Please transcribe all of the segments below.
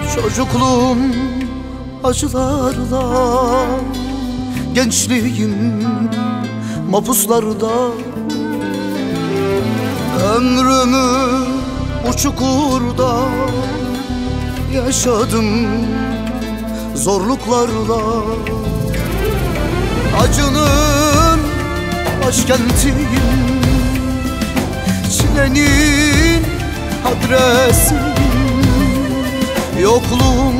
Çocukluğum acılarla, gençliğim mapuslarda. Ömrümü bu çukurda yaşadım zorluklarla. Acının başkentiyim, çilenin adresiyim, yokluğun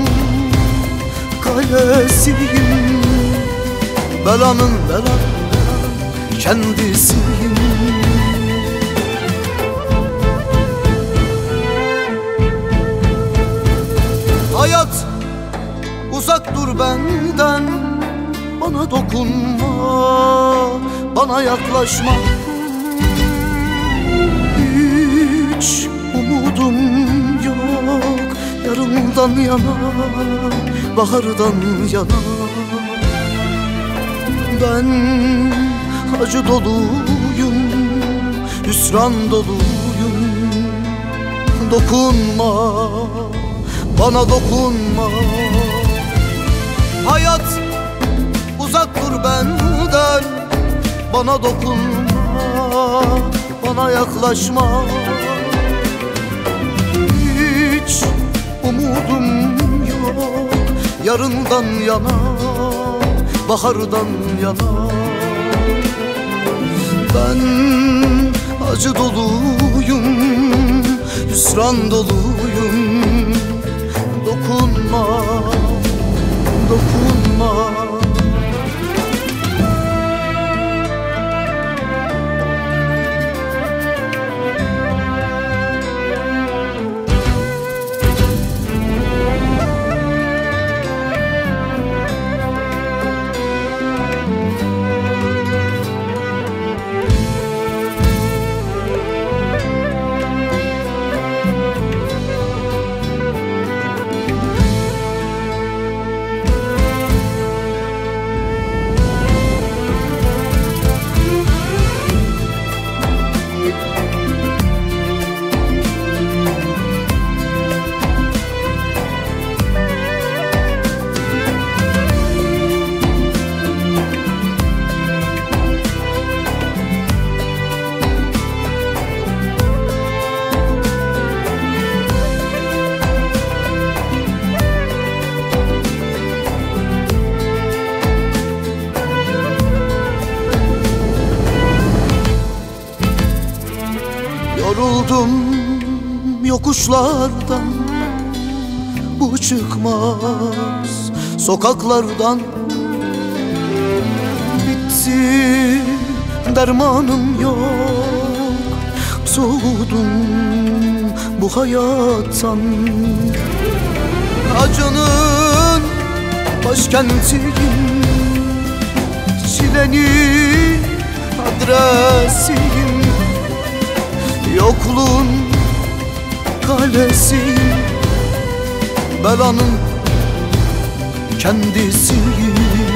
kalesiyim, belanın kendisiyim. Hayat uzak dur benden, bana dokunma, bana yaklaşma. Hiç umudum yok yarından yana, bahardan yana. Ben acı doluyum, hüsran doluyum. Dokunma, bana dokunma. Hayat uzak dur benden, bana dokunma, bana yaklaşma. Hiç umudum yok yarından yana, bahardan yana. Ben acı doluyum, hüsran doluyum. Dokunma, dokunma. Yoruldum yokuşlardan, bu çıkmaz sokaklardan. Bitti dermanım yok, soğudum bu hayattan. Acının başkentiyim, çilenin adresiyim, yokluğun kalesiyim, belanın kendisiyim.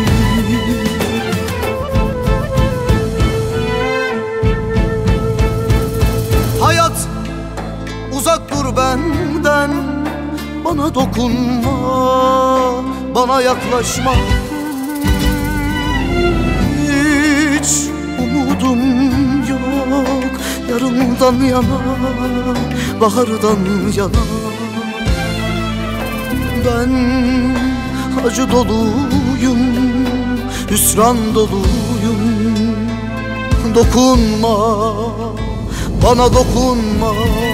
Hayat uzak dur benden, bana dokunma, bana yaklaşma. Hiç umudum yok yarından yana, bahardan yana. Ben acı doluyum, hüsran doluyum. Dokunma, bana dokunma.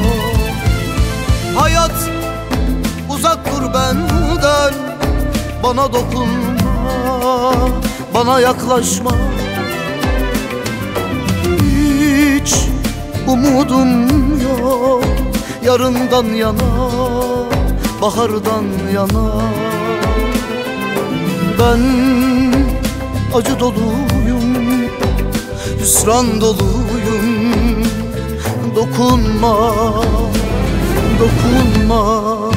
Hayat uzak dur benden, bana dokunma, bana yaklaşma. Hiç umudum yok yarından yana, bahardan yana. Ben acı doluyum, hüsran doluyum. Dokunma, dokunma.